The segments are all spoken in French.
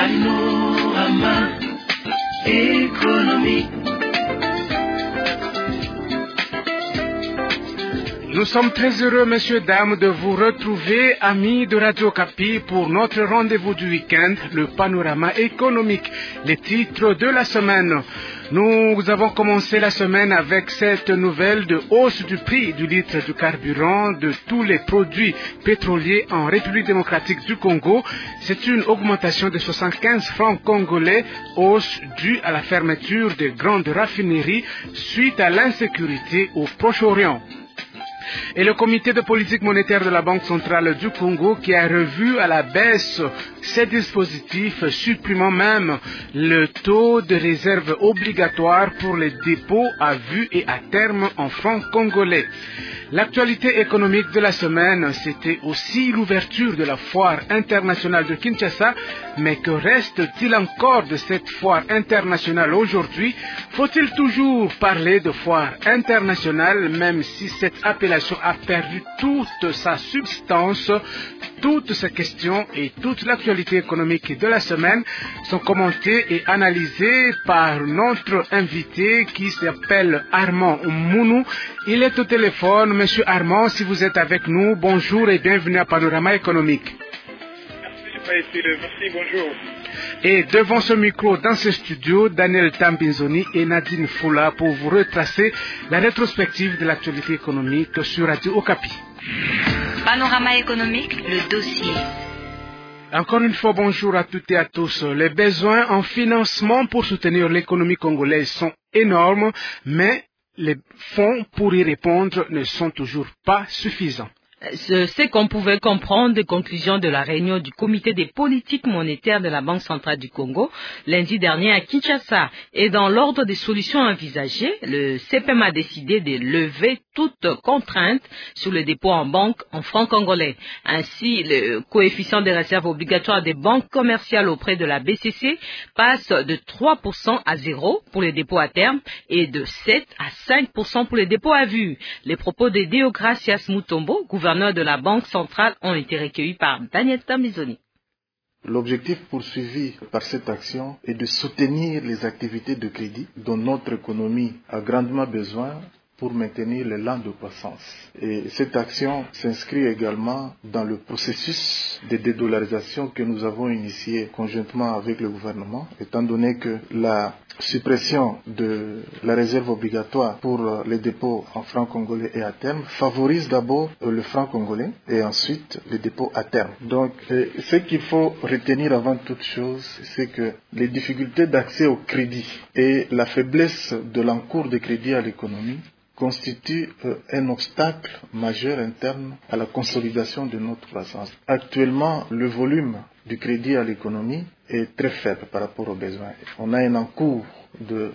Panorama économique. Nous sommes très heureux, messieurs, dames, de vous retrouver, amis de Radio Okapi, pour notre rendez-vous du week-end, le panorama économique, les titres de la semaine. Nous avons commencé la semaine avec cette nouvelle de hausse du prix du litre du carburant de tous les produits pétroliers en République démocratique du Congo. C'est une augmentation de 75 francs congolais, hausse due à la fermeture des grandes raffineries suite à l'insécurité au Proche-Orient. Et le comité de politique monétaire de la Banque centrale du Congo qui a revu à la baisse ces dispositifs, supprimant même le taux de réserve obligatoire pour les dépôts à vue et à terme en francs congolais. L'actualité économique de la semaine, c'était aussi l'ouverture de la foire internationale de Kinshasa. Mais que reste-t-il encore de cette foire internationale aujourd'hui? Faut-il toujours parler de foire internationale, même si cette appellation a perdu toute sa substance? Toutes ces questions et toute l'actualité économique de la semaine sont commentées et analysées par notre invité qui s'appelle Armand Mounou. Il est au téléphone. Monsieur Armand, si vous êtes avec nous, bonjour et bienvenue à Panorama économique. Merci, bonjour. Et devant ce micro, dans ce studio, Daniel Tambinzoni et Nadine Foula pour vous retracer la rétrospective de l'actualité économique sur Radio Okapi. Panorama économique, le dossier. Encore une fois, bonjour à toutes et à tous. Les besoins en financement pour soutenir l'économie congolaise sont énormes, mais les fonds pour y répondre ne sont toujours pas suffisants. C'est qu'on pouvait comprendre des conclusions de la réunion du comité des politiques monétaires de la Banque centrale du Congo lundi dernier à Kinshasa. Et dans l'ordre des solutions envisagées, le CPM a décidé de lever toute contrainte sur le dépôt en banque en francs congolais. Ainsi, le coefficient des réserves obligatoires des banques commerciales auprès de la BCC passe de 3% à 0 pour les dépôts à terme et de 7 à 5% pour les dépôts à vue. Les propos de Deogracias Mutombo, gouverneur de la Banque centrale, ont été recueillis par Daniel Tambizoni. L'objectif poursuivi par cette action est de soutenir les activités de crédit dont notre économie a grandement besoin pour maintenir l'élan de croissance. Et cette action s'inscrit également dans le processus de dédollarisation que nous avons initié conjointement avec le gouvernement, étant donné que la suppression de la réserve obligatoire pour les dépôts en francs congolais et à terme favorise d'abord le franc congolais et ensuite les dépôts à terme. Donc, ce qu'il faut retenir avant toute chose, c'est que les difficultés d'accès au crédit et la faiblesse de l'encours de crédit à l'économie constitue un obstacle majeur interne à la consolidation de notre croissance. Actuellement, le volume du crédit à l'économie est très faible par rapport aux besoins. On a un encours de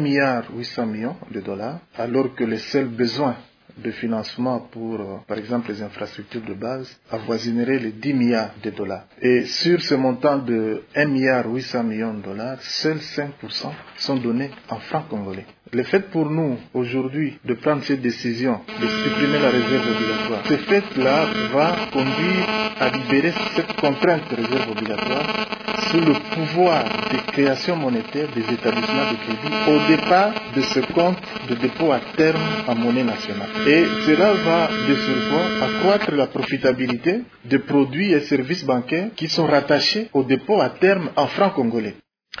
1,8 milliard de dollars, alors que les seuls besoins de financement pour, par exemple, les infrastructures de base avoisinerait les 10 milliards de dollars. Et sur ce montant de 1,8 milliard de dollars, seuls 5% sont donnés en francs congolais. Le fait pour nous, aujourd'hui, de prendre cette décision, de supprimer la réserve obligatoire, ce fait-là va conduire à libérer cette contrainte de réserve obligatoire sur le pouvoir de création monétaire des établissements de crédit au départ de ce compte de dépôt à terme en monnaie nationale. Et cela va de surcroît accroître la profitabilité des produits et services bancaires qui sont rattachés au dépôt à terme en francs congolais.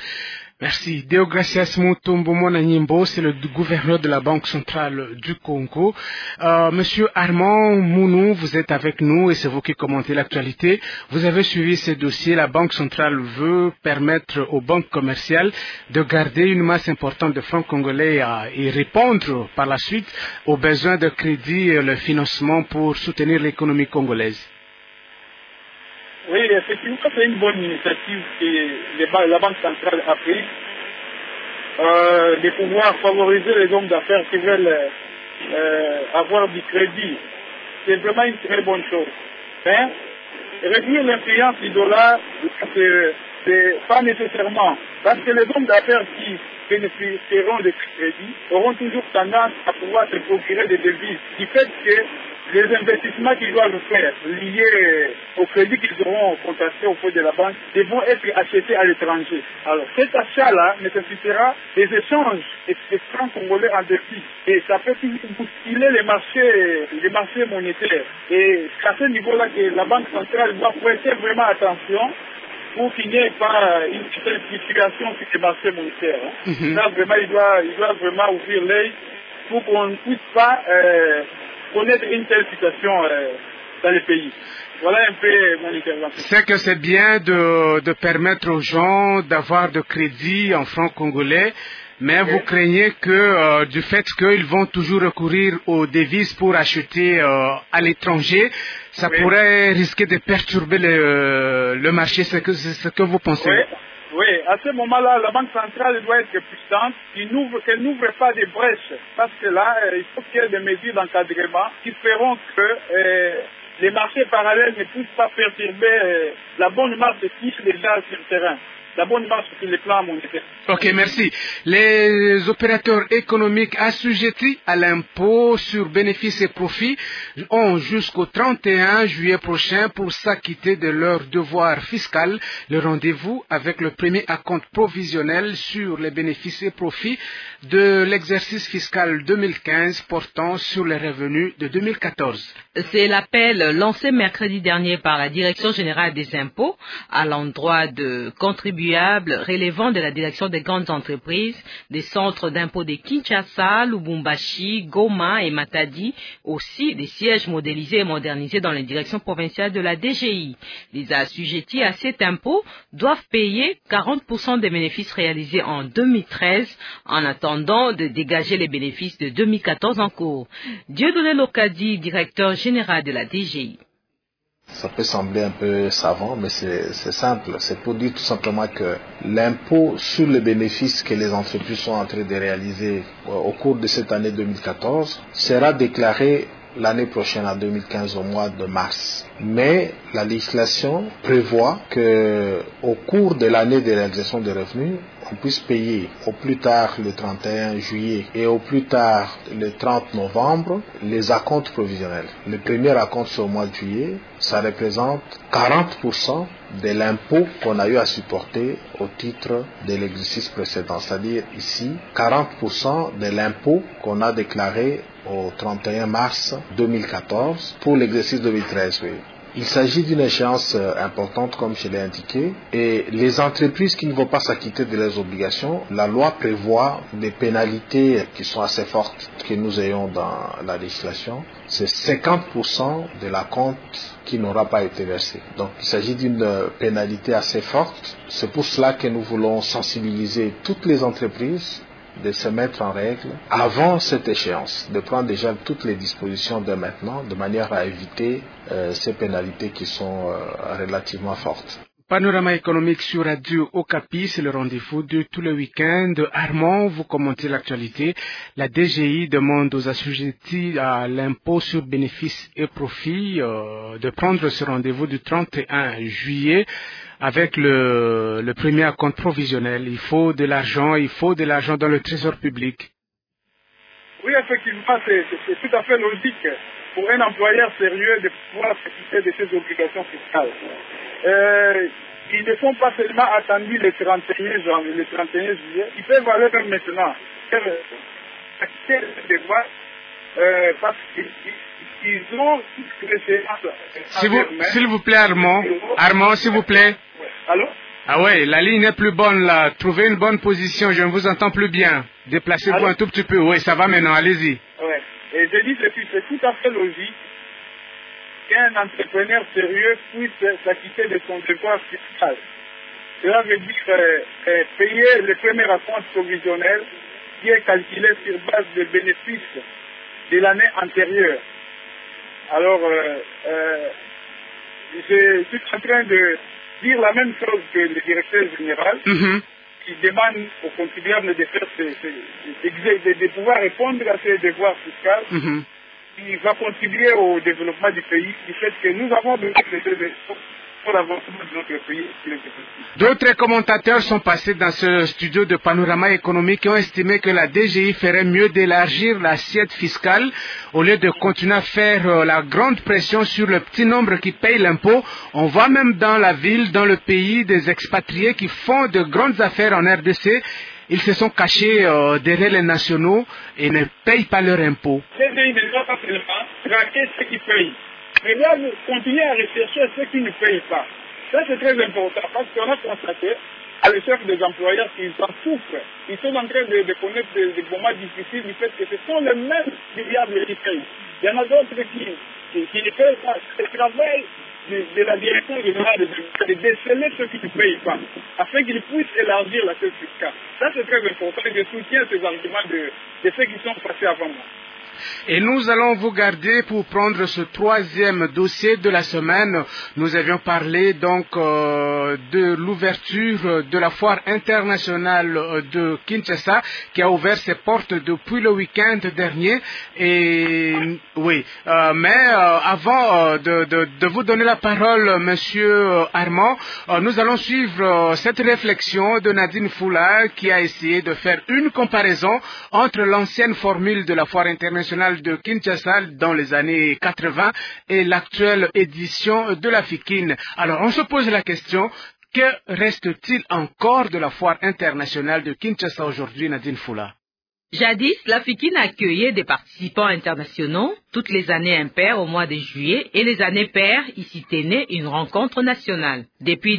Merci. Deogracias Mutombo Monanyimbo, c'est le gouverneur de la Banque centrale du Congo. Monsieur Armand Mounou, vous êtes avec nous et c'est vous qui commentez l'actualité. Vous avez suivi ce dossier. La Banque centrale veut permettre aux banques commerciales de garder une masse importante de francs congolais et répondre par la suite aux besoins de crédit et le financement pour soutenir l'économie congolaise. Oui, effectivement, c'est une bonne initiative que la Banque centrale a prise de pouvoir favoriser les hommes d'affaires qui veulent avoir du crédit. C'est vraiment une très bonne chose. Mais réduire l'influence du dollar, c'est pas nécessairement. Parce que les hommes d'affaires qui bénéficieront de crédit auront toujours tendance à pouvoir se procurer des devises. Du fait que les investissements qu'ils doivent faire liés au crédit qu'ils auront contracté auprès de la banque devront être achetés à l'étranger. Alors cet achat-là nécessitera des échanges et francs congolais en défi. Et ça peut bousculer les marchés monétaires. Et c'est à ce niveau-là que la Banque centrale doit prêter vraiment attention pour qu'il n'y ait pas une certaine fluctuation sur les marchés monétaires. Là, vraiment, il doit vraiment ouvrir l'œil pour qu'on ne puisse pas connaître une telle situation dans le pays. Voilà un peu mon intervention. C'est que c'est bien de permettre aux gens d'avoir de crédit en francs congolais, mais vous craignez que du fait qu'ils vont toujours recourir aux devises pour acheter à l'étranger, ça pourrait risquer de perturber le marché. C'est ce que vous pensez? Oui, à ce moment-là, la Banque centrale doit être puissante, qu'elle n'ouvre pas des brèches, parce que là, il faut qu'il y ait des mesures d'encadrement qui feront que les marchés parallèles ne puissent pas perturber la bonne marche qui est déjà sur le terrain. La bonne marche sur les plans monétaires. Ok, merci. Les opérateurs économiques assujettis à l'impôt sur bénéfices et profits ont jusqu'au 31 juillet prochain pour s'acquitter de leurs devoirs fiscaux. Le rendez-vous avec le premier acompte provisionnel sur les bénéfices et profits de l'exercice fiscal 2015 portant sur les revenus de 2014. C'est l'appel lancé mercredi dernier par la Direction générale des impôts à l'endroit de contribuables relevant de la direction des grandes entreprises, des centres d'impôts de Kinshasa, Lubumbashi, Goma et Matadi, aussi des sièges modélisés et modernisés dans les directions provinciales de la DGI. Les assujettis à cet impôt doivent payer 40% des bénéfices réalisés en 2013 en attendant de dégager les bénéfices de 2014 en cours. Dieudonné Lokadi, directeur général de la DGI. Ça peut sembler un peu savant, mais c'est simple. C'est pour dire tout simplement que l'impôt sur les bénéfices que les entreprises sont en train de réaliser au cours de cette année 2014 sera déclaré l'année prochaine, en 2015, au mois de mars. Mais la législation prévoit que au cours de l'année de réalisation des revenus, on puisse payer au plus tard le 31 juillet et au plus tard le 30 novembre les acomptes provisionnels. Le premier acompte c'est au mois de juillet, ça représente 40% de l'impôt qu'on a eu à supporter au titre de l'exercice précédent. C'est-à-dire ici, 40% de l'impôt qu'on a déclaré au 31 mars 2014 pour l'exercice 2013. Oui. Il s'agit d'une échéance importante, comme je l'ai indiqué, et les entreprises qui ne vont pas s'acquitter de leurs obligations, la loi prévoit des pénalités qui sont assez fortes que nous ayons dans la législation. C'est 50% de la compte qui n'aura pas été versé. Donc il s'agit d'une pénalité assez forte. C'est pour cela que nous voulons sensibiliser toutes les entreprises de se mettre en règle avant cette échéance, de prendre déjà toutes les dispositions de maintenant, de manière à éviter ces pénalités qui sont relativement fortes. Panorama économique sur Radio Okapi, c'est le rendez-vous de tous les week-ends. Armand, vous commentez l'actualité. La DGI demande aux assujettis à l'impôt sur bénéfices et profits de prendre ce rendez-vous du 31 juillet avec le premier acompte provisionnel. Il faut de l'argent dans le trésor public. Oui, effectivement, c'est tout à fait logique pour un employeur sérieux de pouvoir s'acquitter de ses obligations fiscales. Ils ne sont pas seulement attendus le 31 janvier, le 31 juillet, ils peuvent aller même maintenant acquitter les devoirs parce qu'ils ont toutes les séances. S'il vous plaît, Armand, s'il vous plaît. Allô? Ah ouais, la ligne est plus bonne là. Trouvez une bonne position, je ne vous entends plus bien. Déplacez-vous un tout petit peu. Oui, ça va maintenant, allez-y. Ouais. Et je dis que c'est tout à fait logique qu'un entrepreneur sérieux puisse s'acquitter de son devoir fiscal. Cela veut dire payer le premier acompte provisionnel qui est calculé sur base des bénéfices de l'année antérieure. Alors, je suis en train de dire la même chose que le directeur général qui demande aux contribuables de faire de pouvoir répondre à ces devoirs fiscaux qui va contribuer au développement du pays, du fait que nous avons besoin de ces efforts pour l'avancement de notre pays. D'autres commentateurs sont passés dans ce studio de Panorama économique et ont estimé que la DGI ferait mieux d'élargir l'assiette fiscale au lieu de continuer à faire la grande pression sur le petit nombre qui paye l'impôt. On voit même dans la ville, dans le pays, des expatriés qui font de grandes affaires en RDC. Ils se sont cachés derrière les nationaux et ne payent pas leur impôt. La DGI ne doit pas seulement traquer ceux qui payent, mais doit continuer à rechercher ceux qui ne payent pas. Ça, c'est très important parce qu'on a constaté à l'échelle des employeurs qu'ils en souffrent. Ils sont en train de connaître des moments difficiles du fait que ce sont les mêmes variables qui payent. Il y en a d'autres qui ne payent pas. C'est le travail de la direction générale de déceler ceux qui ne payent pas, afin qu'ils puissent élargir la l'assiette fiscale. Ça, c'est très important et je soutiens ces arguments de ceux qui sont passés avant moi. Et nous allons vous garder pour prendre ce troisième dossier de la semaine. Nous avions parlé donc de l'ouverture de la foire internationale de Kinshasa qui a ouvert ses portes depuis le week-end dernier. Et oui, mais avant de vous donner la parole, Monsieur Armand, nous allons suivre cette réflexion de Nadine Foula qui a essayé de faire une comparaison entre l'ancienne formule de la foire internationale de Kinshasa dans les années 80 et l'actuelle édition de la FIKIN. Alors, on se pose la question, que reste-t-il encore de la foire internationale de Kinshasa aujourd'hui, Nadine Foula? Jadis, la FIKIN accueillait des participants internationaux toutes les années impaires au mois de juillet et les années paires, ici était née une rencontre nationale. Depuis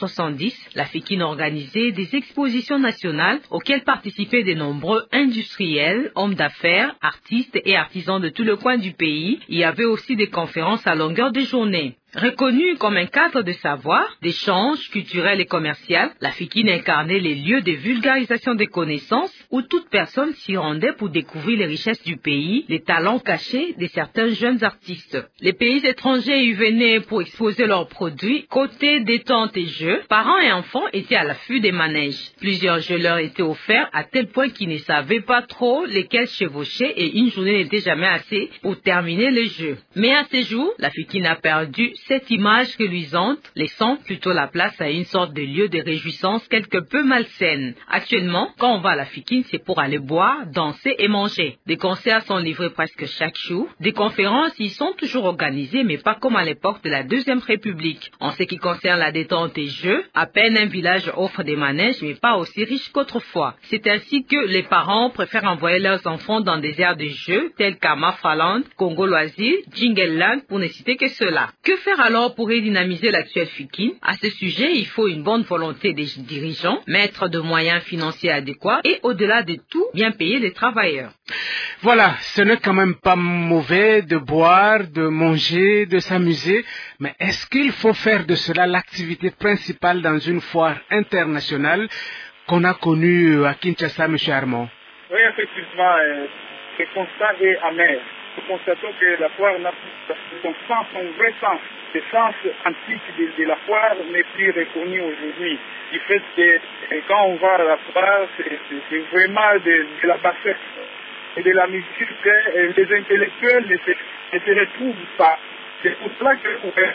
1970, la FIKIN organisait des expositions nationales auxquelles participaient de nombreux industriels, hommes d'affaires, artistes et artisans de tout le coin du pays. Il y avait aussi des conférences à longueur de journée. Reconnue comme un cadre de savoir, d'échange culturel et commercial, la FIKIN incarnait les lieux de vulgarisation des connaissances où toute personne s'y rendait pour découvrir les richesses du pays, les talents cachés de certains jeunes artistes. Les pays étrangers y venaient pour exposer leurs produits. Côté détente et jeux, parents et enfants étaient à l'affût des manèges. Plusieurs jeux leur étaient offerts à tel point qu'ils ne savaient pas trop lesquels chevaucher et une journée n'était jamais assez pour terminer les jeux. Mais à ces jours, la FIKIN a perdu cette image reluisante, laissant plutôt la place à une sorte de lieu de réjouissance quelque peu malsaine. Actuellement, quand on va à la FIKIN, c'est pour aller boire, danser et manger. Des concerts sont livrés presque chaque jour. Des conférences y sont toujours organisées, mais pas comme à l'époque de la Deuxième République. En ce qui concerne la détente et jeux, à peine un village offre des manèges, mais pas aussi riche qu'autrefois. C'est ainsi que les parents préfèrent envoyer leurs enfants dans des aires de jeux tels qu'Amafaland, Congo Loisirs, Jingle-Land, pour ne citer que cela. Que faire alors pour redynamiser l'actuelle FIKIN? À ce sujet, il faut une bonne volonté des dirigeants, mettre de moyens financiers adéquats et, au-delà de tout, bien payer les travailleurs. Voilà, ce n'est quand même pas mauvais de boire, de manger, de s'amuser, mais est-ce qu'il faut faire de cela l'activité principale dans une foire internationale qu'on a connue à Kinshasa, M. Armand? Oui, effectivement, ce constat est amer. Nous constatons que la foire n'a plus son sens, son vrai sens. Le sens antique de la foire n'est plus reconnu aujourd'hui. Du fait que quand on va à la foire, c'est vraiment de la bassesse et de la musique que les intellectuels ne se retrouvent pas. C'est pour cela que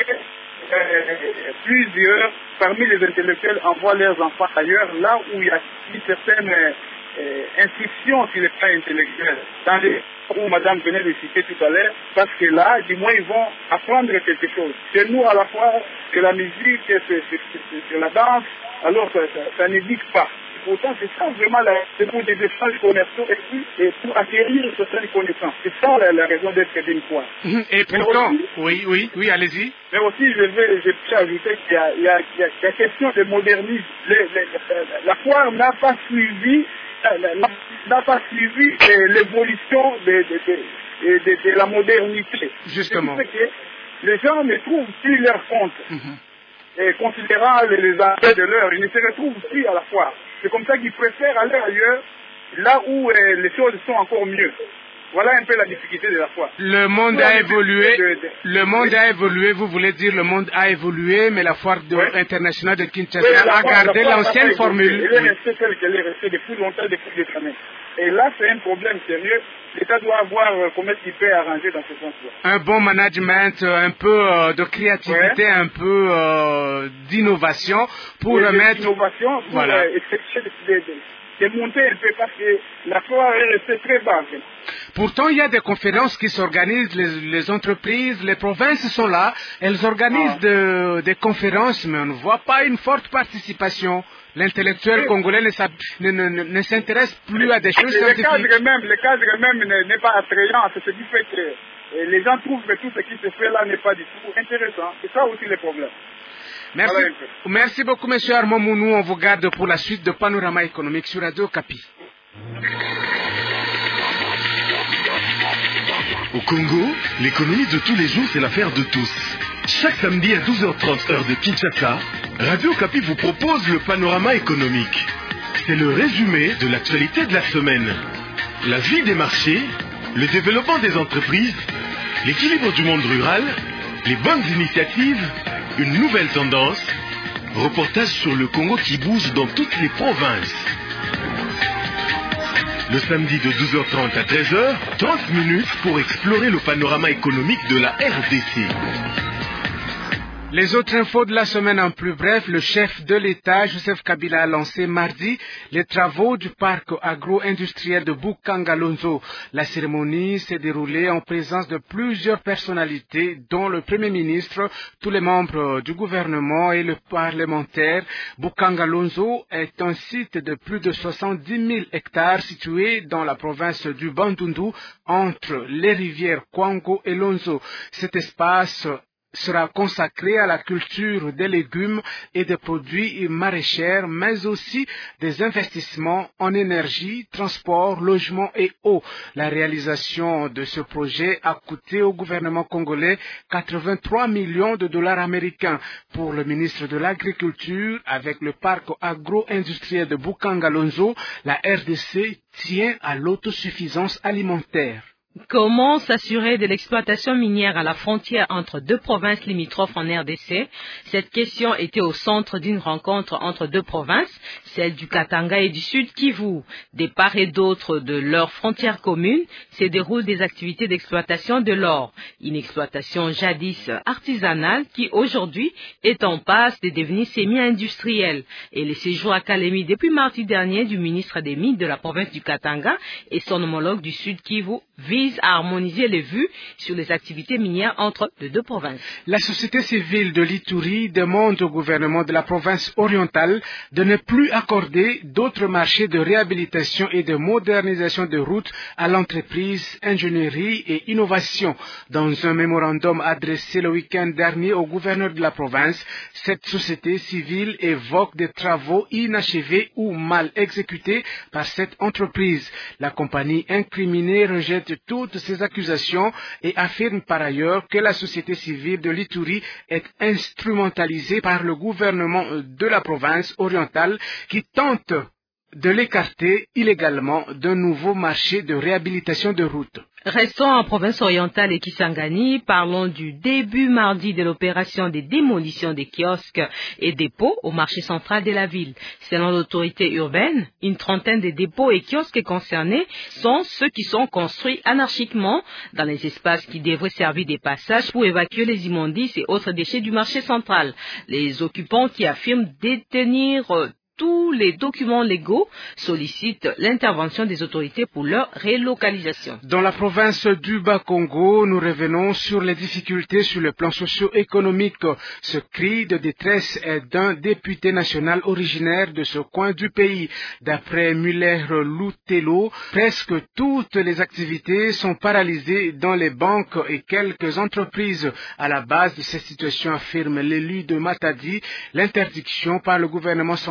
plusieurs parmi les intellectuels envoient leurs enfants ailleurs, là où il y a une certaine inscription sur les plans intellectuels. Dans les où madame venait de citer tout à l'heure, parce que là, du moins, ils vont apprendre quelque chose. Chez nous, à la fois, c'est la musique, c'est la danse, alors ça n'éduque pas. Pourtant, c'est ça vraiment, c'est pour des échanges commerciaux et pour acquérir certaines connaissances. C'est ça la raison d'être d'une foire. Et pourtant, aussi, oui, allez-y. Mais aussi, je peux ajouter qu'il y a question de modernisme. La foire n'a pas suivi l'évolution de la modernité. Justement. Les gens ne trouvent plus leur compte. Et considérant les aspects de l'heure, ils ne se retrouvent plus à la foire. C'est comme ça qu'ils préfèrent aller ailleurs, là où les choses sont encore mieux. Voilà un peu la difficulté de la foi. Le monde a évolué. Le monde a évolué, vous voulez dire le monde a évolué, mais la foire internationale de Kinshasa a gardé l'ancienne formule. Elle est restée telle qu'elle est restée depuis longtemps, depuis des années. Et là, c'est un problème sérieux. L'État doit voir comment il peut arranger dans ce sens-là. Un bon management, un peu de créativité, un peu d'innovation pour mettre... D'innovation pour démonter un peu parce que la foire est restée très basse. Pourtant, il y a des conférences qui s'organisent, les entreprises, les provinces sont là, elles organisent des conférences, mais on ne voit pas une forte participation. L'intellectuel congolais ne s'intéresse plus à des choses scientifiques. Le cadre même n'est pas attrayant, c'est ce qui fait que les gens trouvent que tout ce qui se fait là n'est pas du tout intéressant. C'est ça aussi le problème. Merci beaucoup, M. Armand Mounou. On vous garde pour la suite de Panorama économique sur Radio Okapi. Au Congo, l'économie de tous les jours, c'est l'affaire de tous. Chaque samedi à 12h30 heure de Kinshasa, Radio Okapi vous propose le Panorama économique. C'est le résumé de l'actualité de la semaine. La vie des marchés, le développement des entreprises, l'équilibre du monde rural, les bonnes initiatives, une nouvelle tendance, reportage sur le Congo qui bouge dans toutes les provinces. Le samedi de 12h30 à 13h, 30 minutes pour explorer le panorama économique de la RDC. Les autres infos de la semaine en plus bref, le chef de l'État, Joseph Kabila, a lancé mardi les travaux du parc agro-industriel de Boukangalonzo. La cérémonie s'est déroulée en présence de plusieurs personnalités, dont le Premier ministre, tous les membres du gouvernement et le parlementaire. Boukangalonzo est un site de plus de 70 000 hectares situé dans la province du Bandundu, entre les rivières Kwango et Lonzo. Cet espace sera consacré à la culture des légumes et des produits maraîchers, mais aussi des investissements en énergie, transport, logement et eau. La réalisation de ce projet a coûté au gouvernement congolais 83 millions de dollars américains. Pour le ministre de l'Agriculture, avec le parc agro-industriel de Boukangalonzo, la RDC tient à l'autosuffisance alimentaire. Comment s'assurer de l'exploitation minière à la frontière entre deux provinces limitrophes en RDC? Cette question était au centre d'une rencontre entre deux provinces, celle du Katanga et du Sud Kivu. Des part et d'autre de leurs frontières communes se déroulent des activités d'exploitation de l'or. Une exploitation jadis artisanale qui aujourd'hui est en passe de devenir semi-industrielle. Et le séjour à Kalemi depuis mardi dernier du ministre des Mines de la province du Katanga et son homologue du Sud Kivu vise à harmoniser les vues sur les activités minières entre les deux provinces. La société civile de l'Ituri demande au gouvernement de la province orientale de ne plus accorder d'autres marchés de réhabilitation et de modernisation de routes à l'entreprise ingénierie et innovation. Dans un mémorandum adressé le week-end dernier au gouverneur de la province, cette société civile évoque des travaux inachevés ou mal exécutés par cette entreprise. La compagnie incriminée rejette toutes ces accusations et affirme par ailleurs que la société civile de l'Ituri est instrumentalisée par le gouvernement de la province orientale qui tente de l'écarter illégalement d'un nouveau marché de réhabilitation de routes. Restons en province orientale et Kisangani, parlons du début mardi de l'opération de démolition des kiosques et dépôts au marché central de la ville. Selon l'autorité urbaine, une trentaine de dépôts et kiosques concernés sont ceux qui sont construits anarchiquement dans les espaces qui devraient servir de passage pour évacuer les immondices et autres déchets du marché central. Les occupants qui affirment détenir tous les documents légaux sollicitent l'intervention des autorités pour leur relocalisation. Dans la province du Bas-Congo, nous revenons sur les difficultés sur le plan socio-économique. Ce cri de détresse est d'un député national originaire de ce coin du pays. D'après Muller Lutelo, presque toutes les activités sont paralysées dans les banques et quelques entreprises. À la base de cette situation, affirme l'élu de Matadi, l'interdiction par le gouvernement central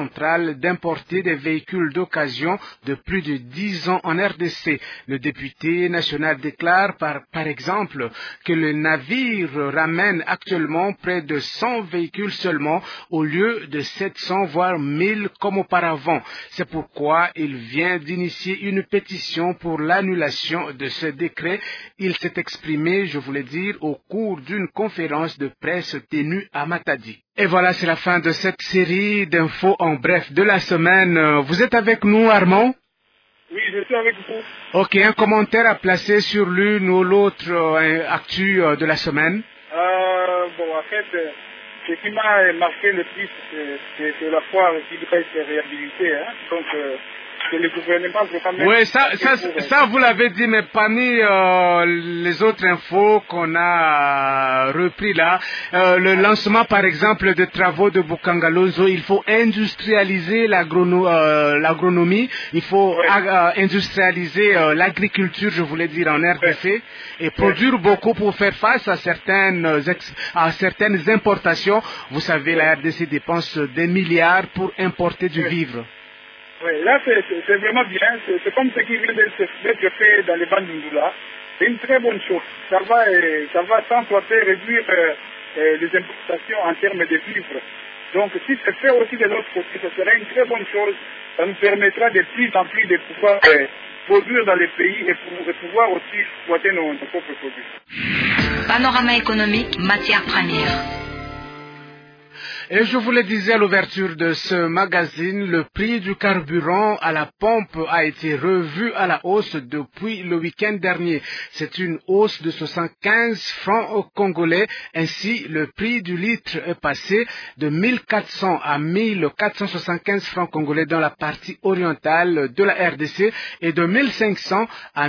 illégal d'importer des véhicules d'occasion de plus de 10 ans en RDC. Le député national déclare par exemple que le navire ramène actuellement près de 100 véhicules seulement au lieu de 700 voire 1000 comme auparavant. C'est pourquoi il vient d'initier une pétition pour l'annulation de ce décret. Il s'est exprimé, je voulais dire, au cours d'une conférence de presse tenue à Matadi. Et voilà, c'est la fin de cette série d'infos en bref de la semaine. Vous êtes avec nous, Armand? Oui, je suis avec vous. Ok, un commentaire à placer sur l'une ou l'autre actu de la semaine? Bon, en fait, ce qui m'a marqué le plus, c'est la foire qui doit être réhabilitée. Hein. Donc, que le gouvernement peut quand même... Oui, ça vous l'avez dit, mais parmi les autres infos qu'on a repris là, le lancement par exemple des travaux de Bukangalozo, il faut industrialiser l'agronomie, il faut industrialiser l'agriculture, je voulais dire, en RDC, et produire beaucoup pour faire face à certaines importations. Vous savez, la RDC dépense des milliards pour importer du vivre. Oui, là c'est vraiment bien, c'est comme ce qui vient d'être fait dans les bandes d'Indula. C'est une très bonne chose. Ça va sans doute réduire les importations en termes de vivres. Donc si c'est fait aussi de l'autre côté, ce serait une très bonne chose. Ça nous permettra de plus en plus de pouvoir produire dans les pays et pour pouvoir aussi exploiter nos propres produits. Panorama économique, matières premières. Et je vous le disais à l'ouverture de ce magazine, le prix du carburant à la pompe a été revu à la hausse depuis le week-end dernier. C'est une hausse de 75 francs congolais. Ainsi, le prix du litre est passé de 1400 à 1475 francs congolais dans la partie orientale de la RDC et de 1500 à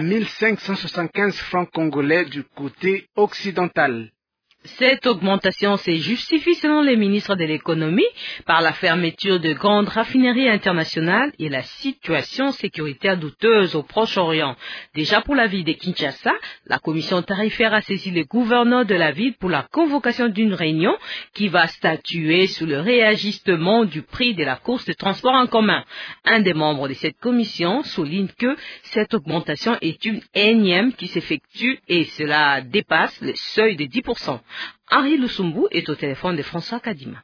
1575 francs congolais du côté occidental. Cette augmentation se justifie selon les ministres de l'économie par la fermeture de grandes raffineries internationales et la situation sécuritaire douteuse au Proche-Orient. Déjà pour la ville de Kinshasa, la commission tarifaire a saisi le gouverneur de la ville pour la convocation d'une réunion qui va statuer sur le réajustement du prix de la course de transport en commun. Un des membres de cette commission souligne que cette augmentation est une énième qui s'effectue et cela dépasse le seuil de 10%. Henri Lusumbu est au téléphone de François Kadima.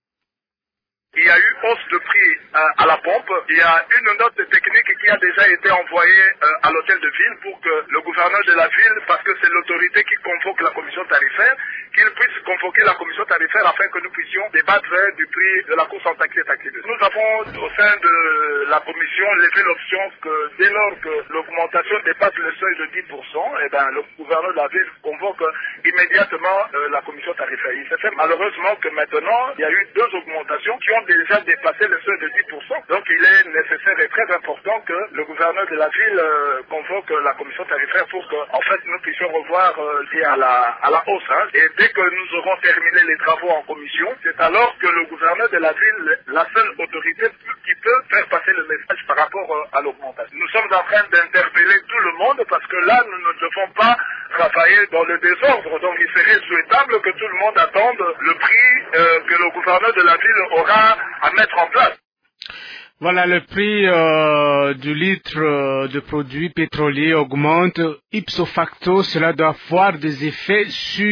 Il y a eu hausse de prix à la pompe. Il y a une note technique qui a déjà été envoyée à l'hôtel de ville pour que le gouverneur de la ville, parce que c'est l'autorité qui convoque la commission tarifaire, qu'il puisse convoquer la commission tarifaire afin que nous puissions débattre du prix de la course en taxi et taxi. Nous avons au sein de la commission levé l'option que dès lors que l'augmentation dépasse le seuil de 10%, eh ben, le gouverneur de la ville convoque immédiatement la commission tarifaire. Il s'est fait malheureusement que maintenant, il y a eu deux augmentations qui ont déjà dépassé le seuil de 10%. Donc il est nécessaire et très important que le gouverneur de la ville convoque la commission tarifaire pour que en fait nous puissions revoir lié à la hausse. Hein. Et dès que nous aurons terminé les travaux en commission, c'est alors que le gouverneur de la ville, la seule autorité qui peut faire passer le message par rapport à l'augmentation. Nous sommes en train d'interpeller tout le monde parce que là nous ne devons pas travailler dans le désordre. Donc il serait souhaitable que tout le monde attende le prix que le gouverneur de la ville aura à mettre en place. Voilà, le prix du litre de produits pétroliers augmente ipso facto. Cela doit avoir des effets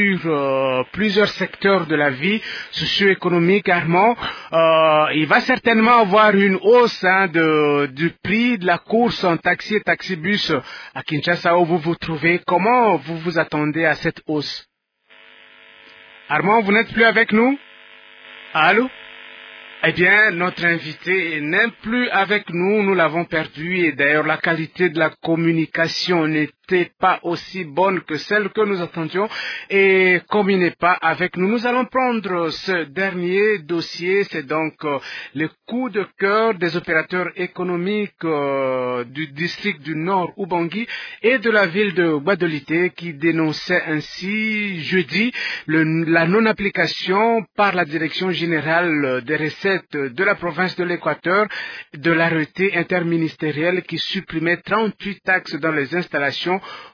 sur plusieurs secteurs de la vie socio-économique. Armand, il va certainement avoir une hausse du prix de la course en taxi et taxibus à Kinshasa où vous vous trouvez. Comment vous vous attendez à cette hausse? Armand, vous n'êtes plus avec nous? Allô? Eh bien, notre invité n'est plus avec nous, nous l'avons perdu et d'ailleurs la qualité de la communication n'était pas aussi bonne que celle que nous attendions et comme il n'est pas avec nous, nous allons prendre ce dernier dossier, c'est donc le coup de cœur des opérateurs économiques du district du Nord Ubangi et de la ville de Guadolité qui dénonçaient ainsi jeudi la non-application par la Direction générale des recettes de la province de l'Équateur de l'arrêté interministériel qui supprimait 38 taxes dans les installations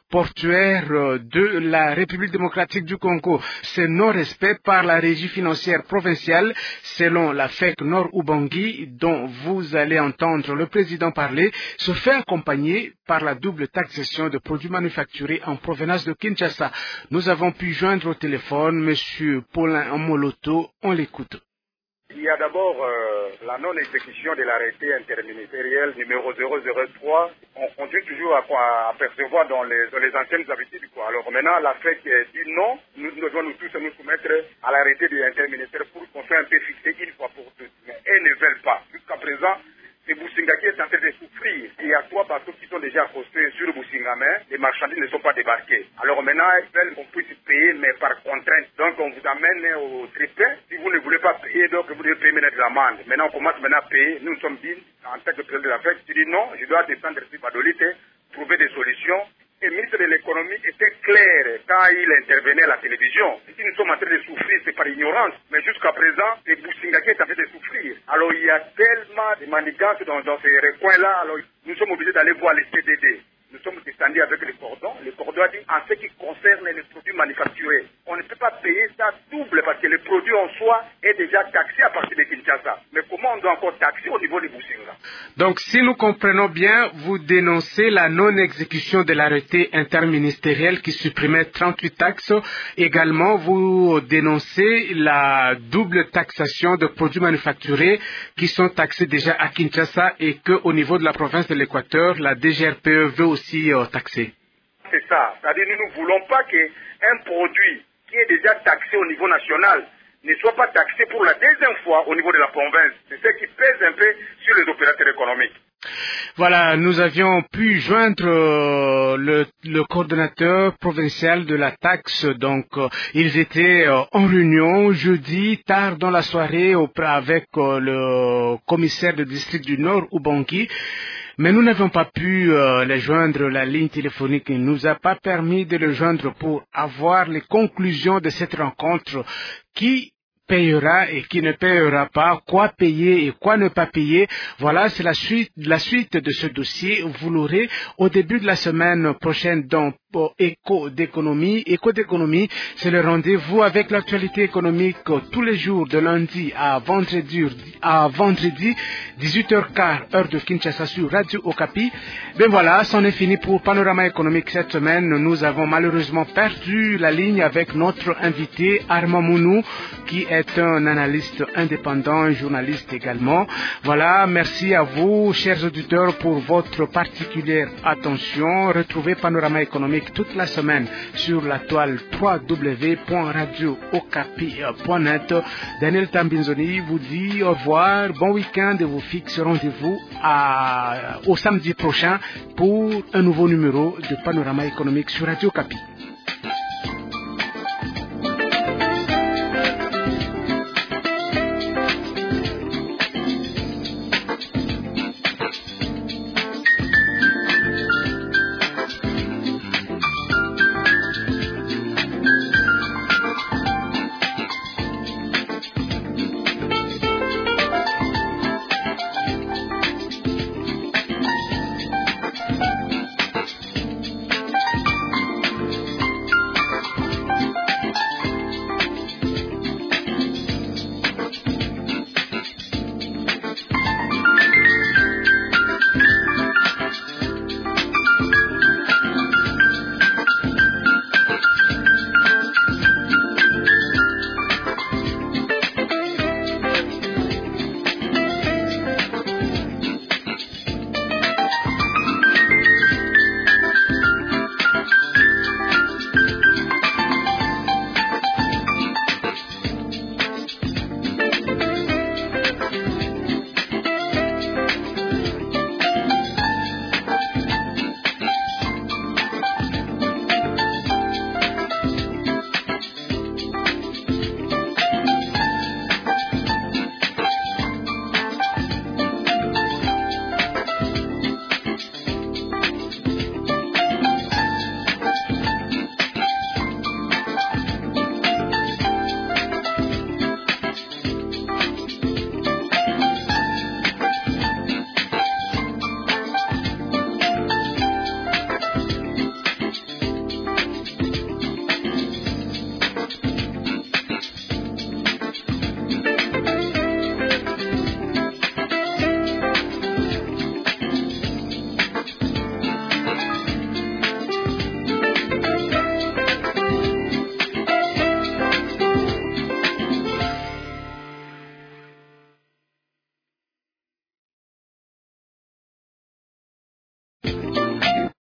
portuaire de la République démocratique du Congo. Ce non-respect par la régie financière provinciale, selon la FEC Nord-Ubangi, dont vous allez entendre le président parler, se fait accompagner par la double taxation de produits manufacturés en provenance de Kinshasa. Nous avons pu joindre au téléphone M. Paulin Moloto. On l'écoute. Il y a d'abord la non-exécution de l'arrêté interministériel numéro 003. On continue toujours à percevoir dans les anciennes habitudes. Alors maintenant, la FEC dit non, nous devons nous tous nous soumettre à l'arrêté de interministériel pour qu'on soit un peu fixé une fois pour toutes. Mais elles ne veulent pas. Jusqu'à présent, c'est Boussinga qui est en train de souffrir. Il y a 3 bateaux qui sont déjà accostés sur Boussinga, mais les marchandises ne sont pas débarquées. Alors maintenant, ils veulent qu'on puisse payer, mais par contrainte. Donc on vous amène au tripin. Si vous ne voulez pas payer, donc vous devez payer maintenant de l'amende. Maintenant, on commence maintenant à payer. Nous sommes dit, en tant que président de la FEC, tu dis non, je dois descendre sur Badolite, trouver des solutions. Et le ministre de l'économie était clair quand il intervenait à la télévision. Si nous sommes en train de souffrir, c'est par ignorance. Mais jusqu'à présent, c'est Boussinga qui est en train de souffrir. Alors il y a tellement de manigances dans ces recoins-là. Alors nous sommes obligés d'aller voir les CDD. Nous sommes descendus avec le cordon. Le cordon a dit, en ce qui concerne les produits manufacturés, on ne peut pas payer ça double parce que le produit en soi est déjà taxé à partir de Kinshasa. Mais comment on doit encore taxer au niveau de Boussinga? Donc, si nous comprenons bien, vous dénoncez la non-exécution de l'arrêté interministériel qui supprimait 38 taxes. Également, vous dénoncez la double taxation de produits manufacturés qui sont taxés déjà à Kinshasa et qu'au niveau de la province de l'Équateur, la DGRPE veut aussi taxer. C'est ça. C'est-à-dire que nous ne voulons pas qu'un produit qui est déjà taxé au niveau national ne soit pas taxé pour la deuxième fois au niveau de la province. C'est ce qui pèse un peu sur les opérateurs économiques. Voilà, nous avions pu joindre le coordonnateur provincial de la taxe. Donc, ils étaient en réunion jeudi, tard dans la soirée, avec le commissaire de district du Nord, Ubangi. Mais nous n'avons pas pu les joindre. La ligne téléphonique ne nous a pas permis de le joindre pour avoir les conclusions de cette rencontre. Qui payera et qui ne payera pas, quoi payer et quoi ne pas payer. Voilà, c'est la suite de ce dossier. Vous l'aurez au début de la semaine prochaine dans Écho d'économie. Écho d'économie, c'est le rendez-vous avec l'actualité économique tous les jours de lundi à vendredi 18h15 heure de Kinshasa sur Radio Okapi. Ben voilà, c'en est fini pour Panorama économique cette semaine. Nous avons malheureusement perdu la ligne avec notre invité Armand Mounou qui est un analyste indépendant, un journaliste également. Voilà, merci à vous chers auditeurs pour votre particulière attention. Retrouvez Panorama économique toute la semaine sur la toile www.radiookapi.net. Daniel Tambinzoni vous dit au revoir, bon week-end et vous fixe rendez-vous au samedi prochain pour un nouveau numéro de Panorama économique sur Radio Okapi.